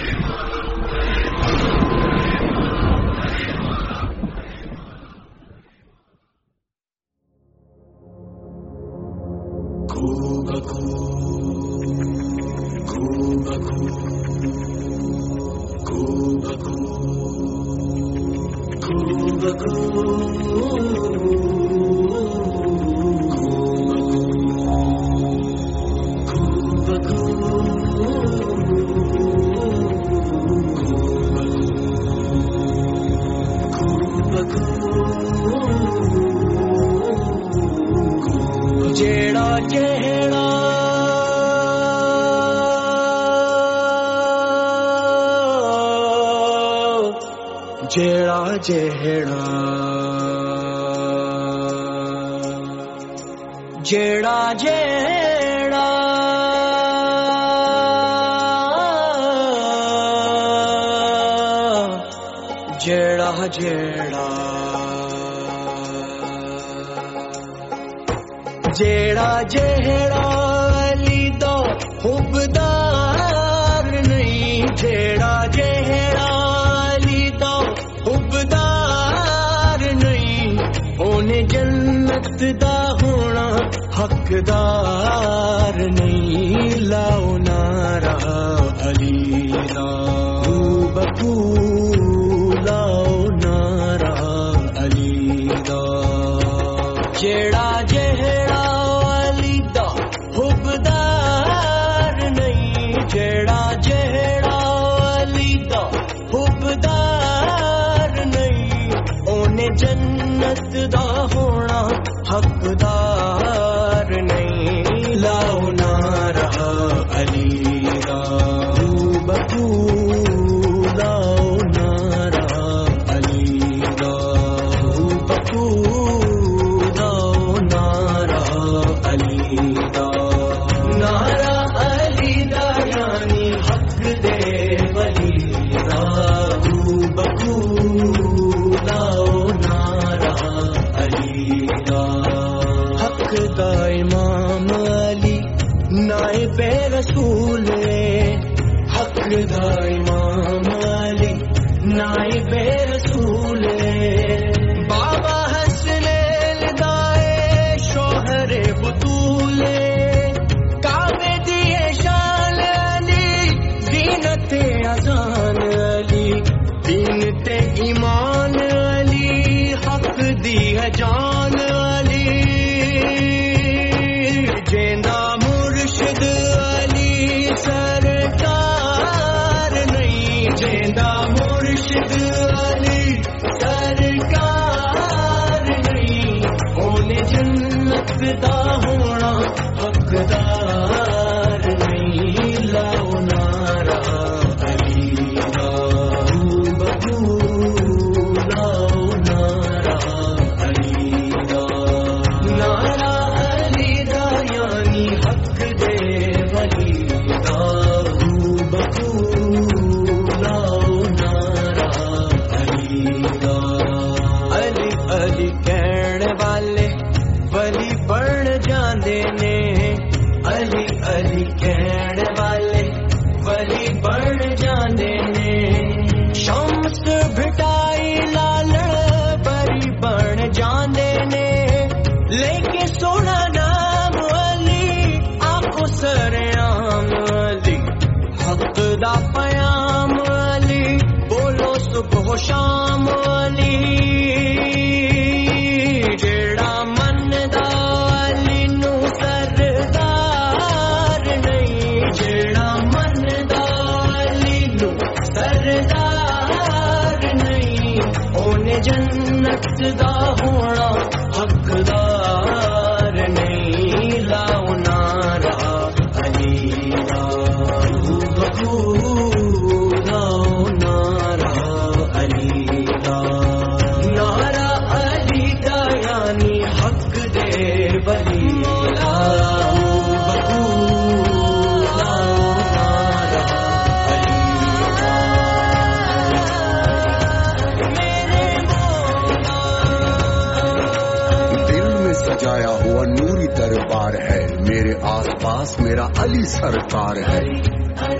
میرے آس پاس میرا علی سرکار ہے.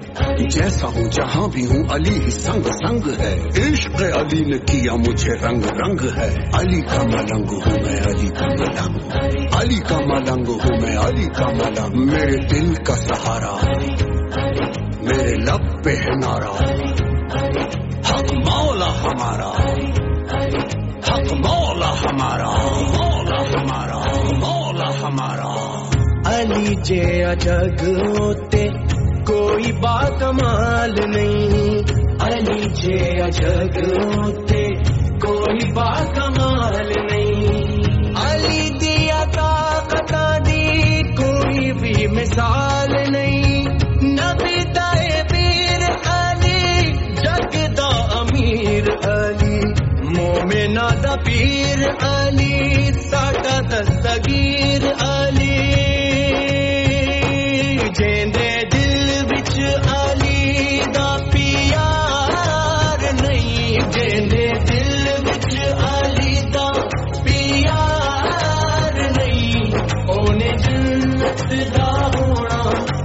जैसा हूँ जहाँ भी हूँ अली ही संग संग है। इश्क अली ने किया मुझे रंग रंग है। अली का मलंग हूँ मैं, अली का मलंग, अली का मलंग हूँ मैं, अली का मलंग। मेरे दिल का सहारा, मेरे लब पे है नारा, हक मौला हमारा, हक मौला हमारा, मौला हमारा, मौला हमारा। अली जे जग होते कोई बाकमाल नहीं, अली जे जग होते कोई बाकमाल नहीं। अली दिया ताकत दी कोई भी मिसाल नहीं। नबी दाए वीर अली, जग दा अमीर अली, मोमिना दा पीर अली, साडा दस्तगीर अली। जेंदे दिल विच अली दा प्यार नहीं, जेंदे दिल विच अली दा प्यार नहीं। ओने जन्नत दा होना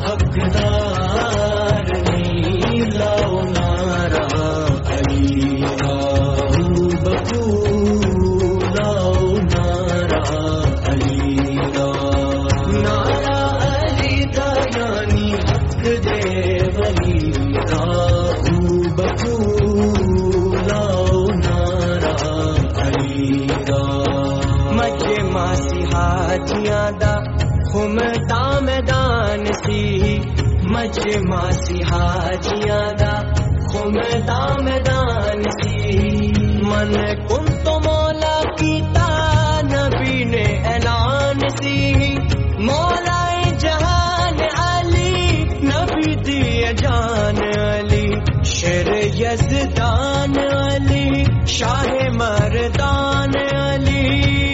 हकदार नहीं। लाओ नारा अली दा बकू, लाओ नारा अली दा, नारा अली दा यानी हक दे वली दा बकू, लाओ नारा अली दा। मजे मासी हाजियां दा घुमदा मैदान सी, मजे मासी हाजियां दा घुमदा मैदान सी। मन कुन तो मौला कीता नबी ने ऐलान सी, मौलाए जहान अली, नबी दिए जान अली, शेर यज़दान अली, शाह मर्दान अली।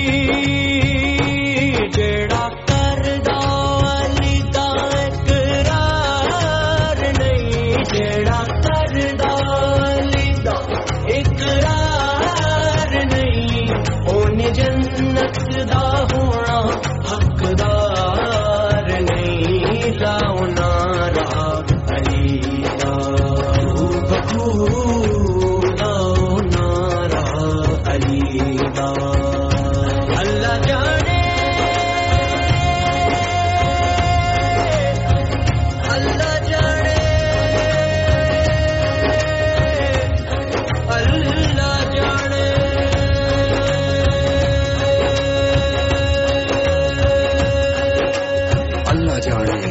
जेड़ा करदा अली दा इकरार नहीं, जेड़ा करदा अली दा इकरार नहीं। ओने जन्नत दा होना हकदार नहीं। लाओ नारा अली दा बकू, लाओ नारा अली दा। अल्लाह जाने, अल्लाह जाने, अल्लाह जाने। अल्लाह जाने,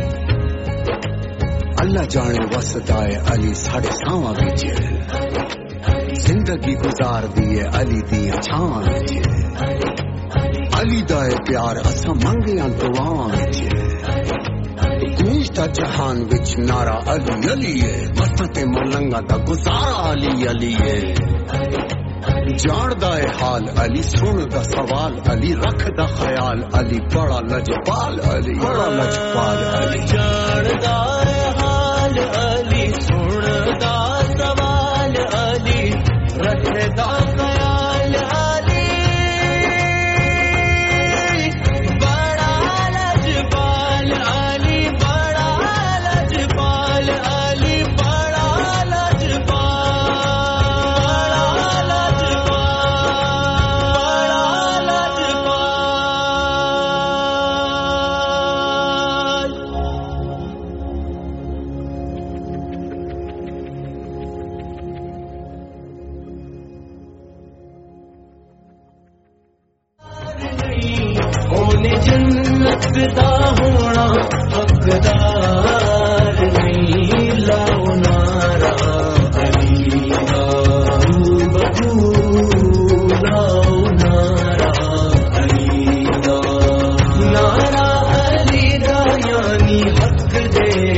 अल्लाह जाने वसदाए अली साढ़े सावां विच, जिंदगी गुजार दिए अली दिया छावां विच। अली दा प्यार असां मंगियां दुआवां विच, गूंजदा जहान विच नारा अली अली है। मस्तां ते मलंगा दा गुजारा अली अली है। जानदा है हाल अली, सुनदा सवाल अली, रखदा ख्याल अली, बड़ा लजपाल अली, बड़ा लजपाल अली। जानदा है हाल अली, सुनदा सवाल अली, रखदा ख्याल अली, बड़ा लजपाल अली, बड़ा लजपाल अली, बड़ा लजपाल, बड़ा ओने जन्नत दा होना हकदार नहीं। लाओ नारा अली दा बकू, लाओ नारा अली दा, नारा अली दा यानी हक दे